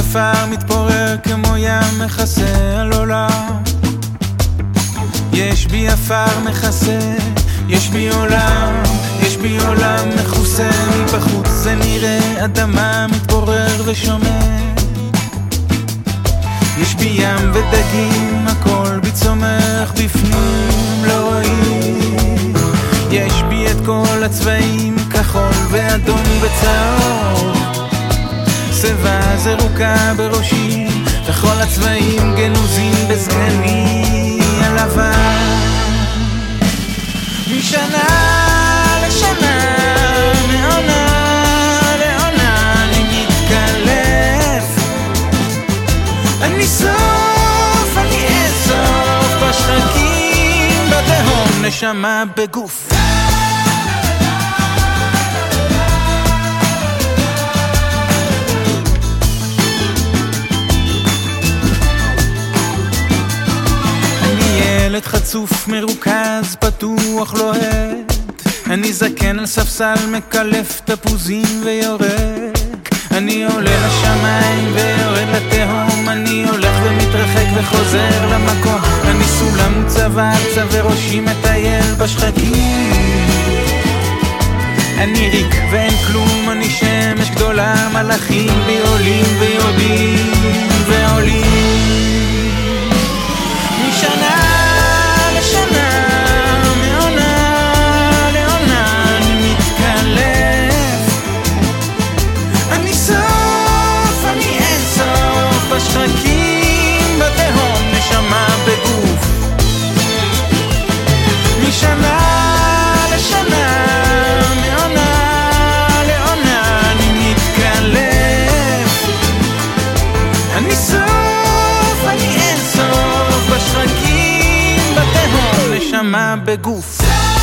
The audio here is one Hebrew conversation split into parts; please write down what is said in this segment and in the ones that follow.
עפר מתפורר כמו ים מכסה על עולם. יש בי עפר מכסה, יש בי עולם, יש בי עולם מכוסה. מבחוץ זה נראה אדמה מתפורר ושומר. יש בי ים ודגים, הכל בי צומח, בפנים לא רואים. יש בי את כל הצבעים, כחול ואדום וצהוב. צבע זרוקה בראשי, וכל הצבעים גנוזים בזקני הלבן. משנה לשנה, מעונה לעונה, אני מתקלף. אני סוף, אני אסוף, בשחקים בתהום, נשמה בגוף. ילד חצוף מרוכז פתוח לוהד. אני זקן על ספסל מקלף תפוזים ויורק. אני עולה לשמיים ויורד לתהום. אני הולך ומתרחק וחוזר למקום. אני סולם וצבא צבא ראשי מטייל בשחקים. אני ריק ואין כלום, אני שמש גדולה, מלאכים בי עולים ויורדים ועולים. משנה לשנה, מעונה לעונה, אני מתקלף. אני סוף, אני אין סוף, בשחקים בתהום, נשמה בגוף. משנה לשנה, מעונה לעונה, אני מתקלף. אני סוף, אני אין סוף, בשחקים בתהום, נשמה בגוף.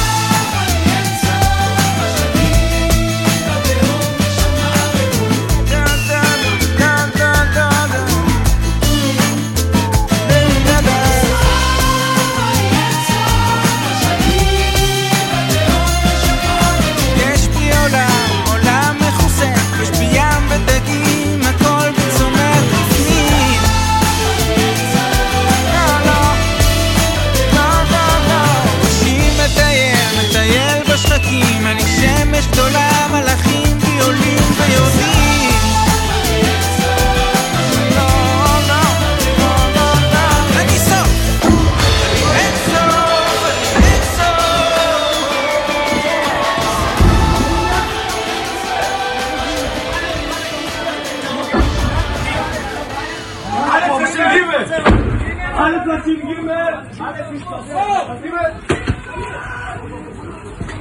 אני שמש גדולה, מלאכים בי עולים ויורדים. לא, לא, לא, לא, לא. אני סוף, אני אין סוף, אני אין סוף. Alles was ihm gibt, alles ist